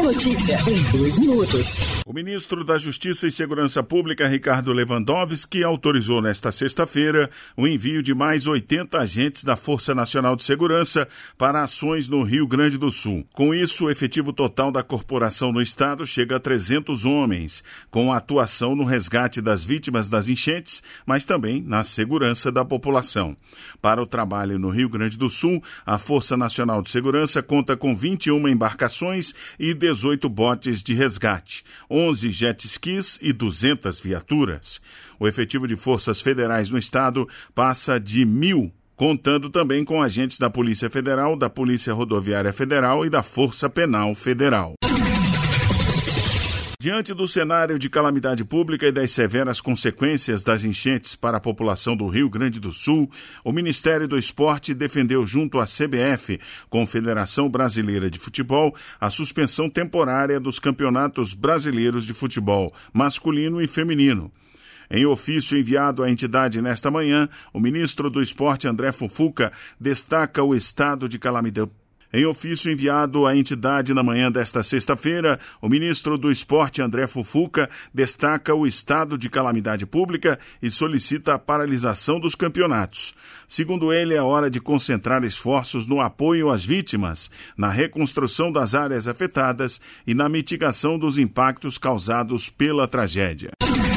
notícia em 2 minutos. O ministro da Justiça e Segurança Pública, Ricardo Lewandowski, autorizou nesta sexta-feira o envio de mais 80 agentes da Força Nacional de Segurança para ações no Rio Grande do Sul. Com isso, o efetivo total da corporação no estado chega a 300 homens, com atuação no resgate das vítimas das enchentes, mas também na segurança da população. Para o trabalho no Rio Grande do Sul, a Força Nacional de Segurança conta com 21 embarcações e 18 botes de resgate, 11 jet skis e 200 viaturas. O efetivo de forças federais no estado passa de 1.000, contando também com agentes da Polícia Federal, da Polícia Rodoviária Federal e da Força Penal Federal. Diante do cenário de calamidade pública e das severas consequências das enchentes para a população do Rio Grande do Sul, o Ministério do Esporte defendeu junto à CBF, Confederação Brasileira de Futebol, a suspensão temporária dos campeonatos brasileiros de futebol masculino e feminino. Em ofício enviado à entidade nesta manhã, o ministro do Esporte, André Fufuca, destaca o estado de calamidade. Em ofício enviado à entidade na manhã desta sexta-feira, o ministro do Esporte, André Fufuca, destaca o estado de calamidade pública e solicita a paralisação dos campeonatos. Segundo ele, é hora de concentrar esforços no apoio às vítimas, na reconstrução das áreas afetadas e na mitigação dos impactos causados pela tragédia.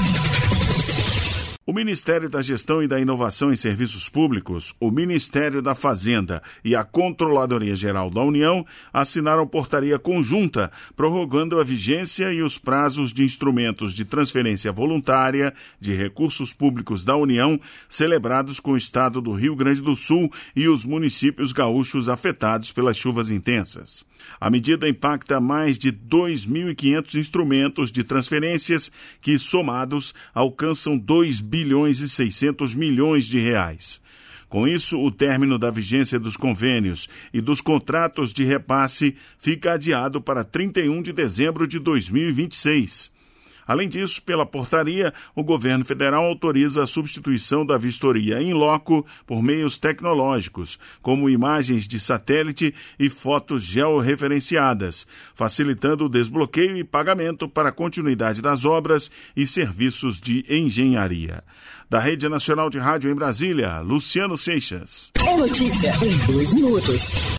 O Ministério da Gestão e da Inovação em Serviços Públicos, o Ministério da Fazenda e a Controladoria Geral da União assinaram portaria conjunta prorrogando a vigência e os prazos de instrumentos de transferência voluntária de recursos públicos da União celebrados com o estado do Rio Grande do Sul e os municípios gaúchos afetados pelas chuvas intensas. A medida impacta mais de 2.500 instrumentos de transferências que, somados, alcançam 2 bilhões e 600 milhões de reais. Com isso, o término da vigência dos convênios e dos contratos de repasse fica adiado para 31 de dezembro de 2026. Além disso, pela portaria, o governo federal autoriza a substituição da vistoria in loco por meios tecnológicos, como imagens de satélite e fotos georreferenciadas, facilitando o desbloqueio e pagamento para a continuidade das obras e serviços de engenharia. Da Rede Nacional de Rádio em Brasília, Luciano Seixas. É notícia em 2 minutos.